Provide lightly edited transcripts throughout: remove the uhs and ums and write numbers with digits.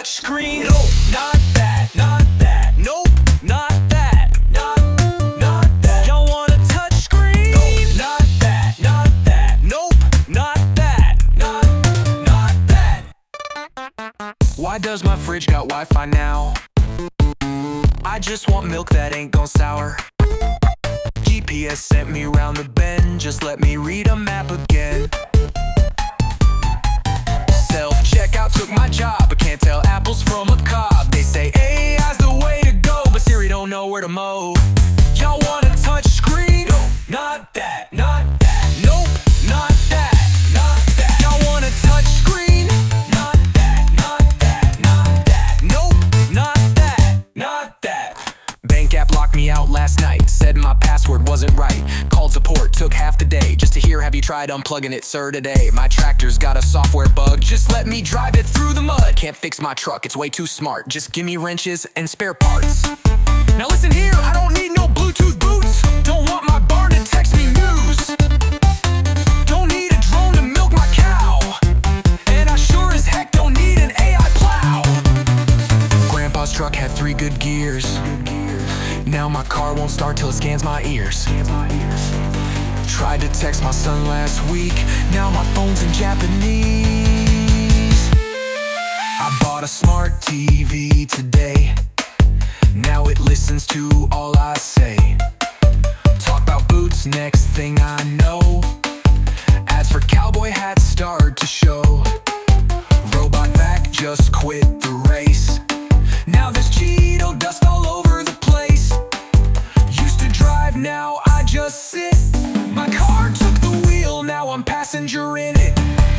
touch screen. Nope, not that, not that. Nope, not that, not that. Y'all want a touch screen? Nope, not that, not that. Nope, not that, not that. Why does my fridge got Wi-Fi now? I just want milk that ain't gon' sour. GPS sent me round the bend, just let me read a map again. Self-checkout took my job, but can't tell apples from a cob. They say AI's the way to go, but Siri don't know where to mow. Y'all want a touch screen? Nope, not that, not that. Nope, not that, not that. Y'all want a touch screen? Not that, not that, not that. Nope, not that, not that. Bank app locked me out last night, said my password wasn't right. Called support, took half the day just to hear, have you tried unplugging it, sir, today? My tractor's got a software bug, just let me drive it through the mud. Can't fix my truck, it's way too smart, just give me wrenches and spare parts. Now listen here, I don't need no Bluetooth boots. Don't want my barn to text me news. Don't need a drone to milk my cow. And I sure as heck don't need an AI plow. Grandpa's truck had 3 good gears. Now my car won't start till it scans my ears. Tried to text my son last week, now my phone's in Japanese. I bought a smart TV today, now it listens to all I say. Talk about boots, next thing I know, ads for cowboy hats start to show. Robot vac just quit the race, now there's Cheeto dust all over the place. Used to drive, now I just sit. My car took the wheel, now I'm passenger in it.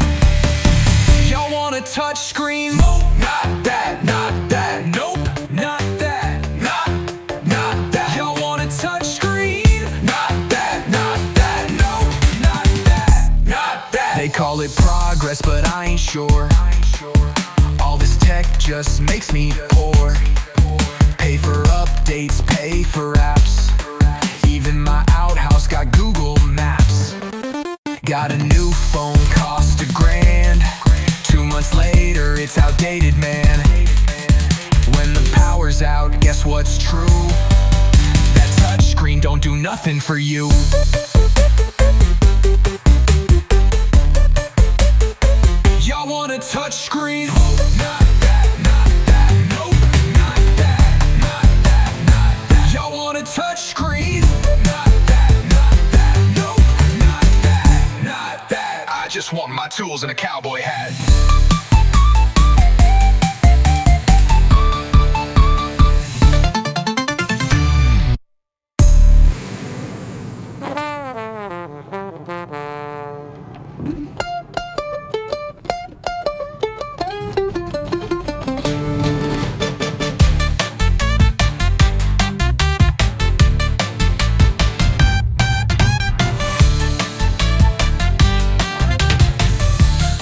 Y'all want a touch screen? Nope, not that, not that. Nope, not that, not that. Y'all want a touch screen? Not that, not that. Nope, not that, not that. They call it progress, but I ain't sure. All this tech just makes me poor. Pay for updates, pay for apps. Even my outhouse got Google Maps. Got a new phone, cost $1,000. 2 months later, it's outdated, man. When the power's out, guess what's true? That touch screen don't do nothing for you. Y'all want a touch screen? Nope, not that, not that. Nope, not that, not that, not that. Y'all want a touch screen? Not that, not that. Nope, not that, not that. I just want my tools and a cowboy hat.